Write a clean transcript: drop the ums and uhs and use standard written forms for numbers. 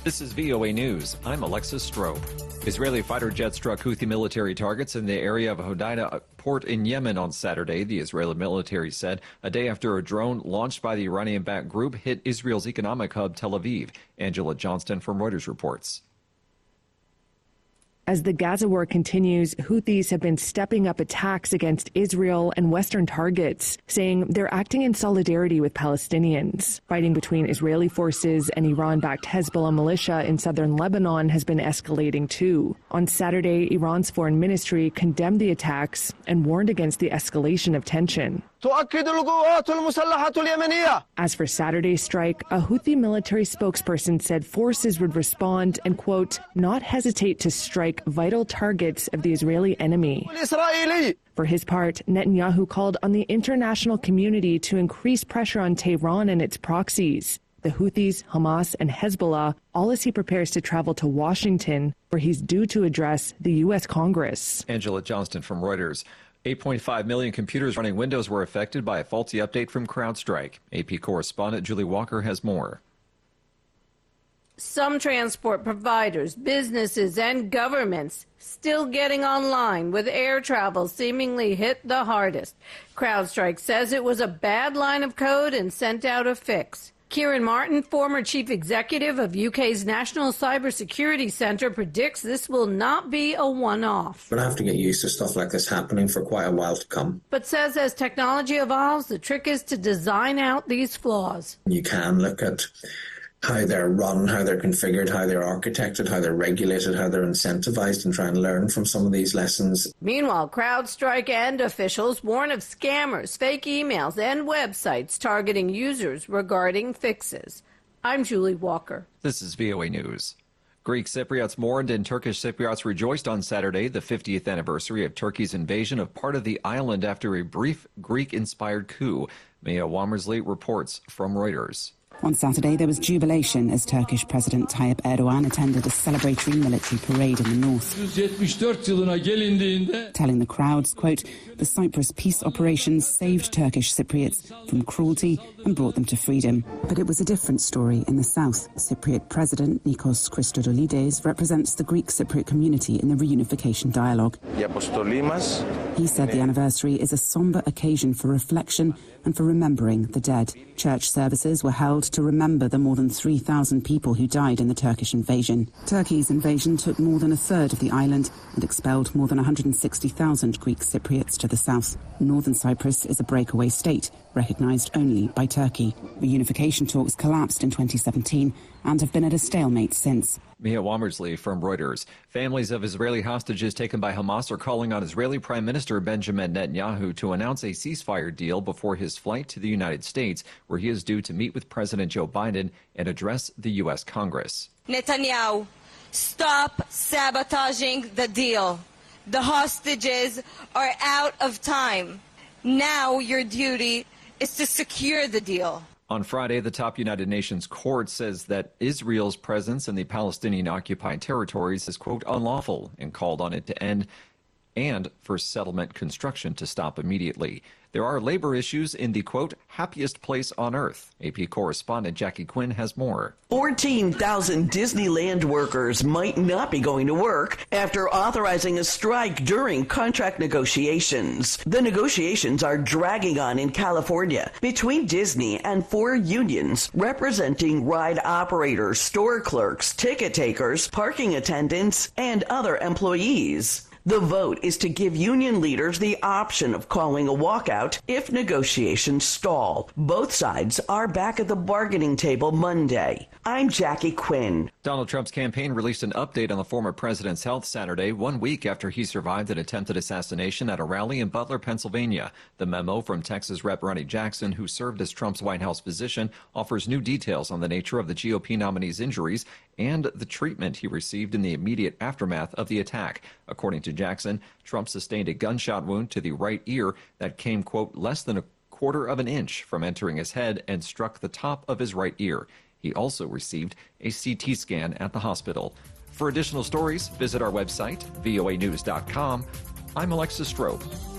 This is VOA News. I'm Alexis Strope. Israeli fighter jets struck Houthi military targets in the area of Hodeida port in Yemen on Saturday, the Israeli military said, a day after a drone launched by the Iranian-backed group hit Israel's economic hub, Tel Aviv. Angela Johnston from Reuters reports. As the Gaza war continues, Houthis have been stepping up attacks against Israel and Western targets, saying they're acting in solidarity with Palestinians. Fighting between Israeli forces and Iran-backed Hezbollah militia in southern Lebanon has been escalating too. On Saturday, Iran's foreign ministry condemned the attacks and warned against the escalation of tension. As for Saturday's strike, a Houthi military spokesperson said forces would respond and, quote, not hesitate to strike vital targets of the Israeli enemy. For his part, Netanyahu called on the international community to increase pressure on Tehran and its proxies, the Houthis, Hamas, and Hezbollah, all as he prepares to travel to Washington, where he's due to address the U.S. Congress. Angela Johnston from Reuters. 8.5 million computers running Windows were affected by a faulty update from CrowdStrike. AP correspondent Julie Walker has more. Some transport providers, businesses, and governments still getting online, with air travel seemingly hit the hardest. CrowdStrike says it was a bad line of code and sent out a fix. Kieran Martin, former chief executive of UK's National Cybersecurity Centre, predicts this will not be a one-off. We're going to have to get used to stuff like this happening for quite a while to come. But says as technology evolves, the trick is to design out these flaws. You can look at how they're run, how they're configured, how they're architected, how they're regulated, how they're incentivized, and try and learn from some of these lessons. Meanwhile, CrowdStrike and officials warn of scammers, fake emails, and websites targeting users regarding fixes. I'm Julie Walker. This is VOA News. Greek Cypriots mourned and Turkish Cypriots rejoiced on Saturday, the 50th anniversary of Turkey's invasion of part of the island after a brief Greek-inspired coup. Mia Wamersley reports from Reuters. On Saturday, there was jubilation as Turkish President Tayyip Erdogan attended a celebratory military parade in the north, telling the crowds, quote, the Cyprus peace operation saved Turkish Cypriots from cruelty and brought them to freedom. But it was a different story in the south. Cypriot President Nikos Christodoulides represents the Greek Cypriot community in the reunification dialogue. He said the anniversary is a somber occasion for reflection and for remembering the dead. Church services were held to remember the more than 3,000 people who died in the Turkish invasion. Turkey's invasion took more than a third of the island and expelled more than 160,000 Greek Cypriots to the south. Northern Cyprus is a breakaway state, recognised only by Turkey. Reunification talks collapsed in 2017 and have been at a stalemate since. Mia Wamersley from Reuters. Families of Israeli hostages taken by Hamas are calling on Israeli Prime Minister Benjamin Netanyahu to announce a ceasefire deal before his flight to the United States, where he is due to meet with President Joe Biden and address the U.S. Congress. Netanyahu, stop sabotaging the deal. The hostages are out of time. Now your duty is to secure the deal. On Friday, the top United Nations court says that Israel's presence in the Palestinian-occupied territories is, quote, unlawful, and called on it to end and for settlement construction to stop immediately. There are labor issues in the, quote, happiest place on earth. AP correspondent Jackie Quinn has more. 14,000 Disneyland workers might not be going to work after authorizing a strike during contract negotiations. The negotiations are dragging on in California between Disney and 4 unions representing ride operators, store clerks, ticket takers, parking attendants, and other employees. The vote is to give union leaders the option of calling a walkout if negotiations stall. Both sides are back at the bargaining table Monday. I'm Jackie Quinn. Donald Trump's campaign released an update on the former president's health Saturday, 1 week after he survived an attempted assassination at a rally in Butler, Pennsylvania. The memo from Texas Rep. Ronnie Jackson, who served as Trump's White House physician, offers new details on the nature of the GOP nominee's injuries and the treatment he received in the immediate aftermath of the attack. According to Jackson, Trump sustained a gunshot wound to the right ear that came, quote, less than a quarter of an inch from entering his head and struck the top of his right ear. He also received a CT scan at the hospital. For additional stories, visit our website, voanews.com. I'm Alexis Strope.